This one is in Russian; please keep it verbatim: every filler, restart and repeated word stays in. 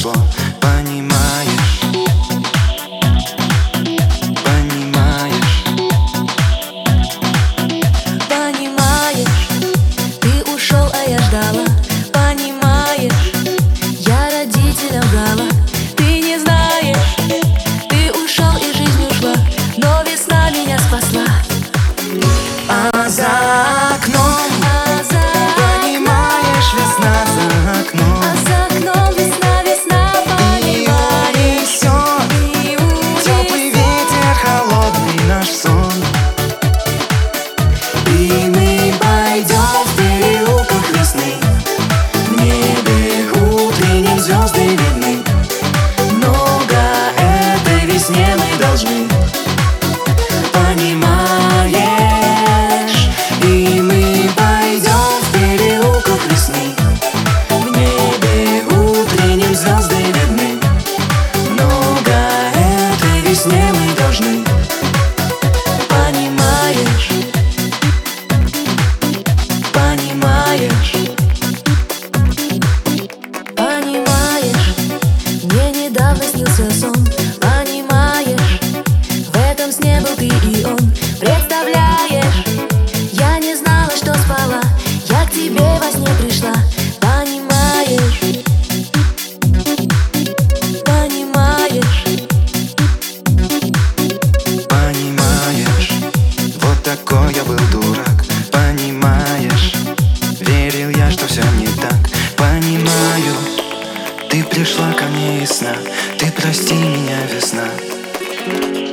прошло, понимаешь? Понимаешь? Понимаешь, ты ушел, а я ждала. Понимаешь, я родителям врала. Ты не знаешь, ты ушел и жизнь ушла, но весна меня спасла. А за окном, А за понимаешь, весна за окном. А за окном весна, весна, понимаешь? Несет И унесет. теплый ветер, холодный наш сон. И мы пойдем в переулках весны. В небе утренним звезды видны. Много этой весне мы должны. Понимаешь? И мы пойдем в переулках весны. В небе утренним звезды видны. Много этой весне мы должны. Понимаешь? Понимаешь? Понимаешь, мне недавно снился сон. Понимаешь, в этом сне был ты и он. Представляешь, я не знала, что спала. Я к тебе во сне пришла. Понимаешь? Понимаешь? Понимаешь? Вот такой я был дурак. Понимаешь? Верил я, что все не так. Понимаю, ты пришла ко мне из сна. Ты прости меня, весна.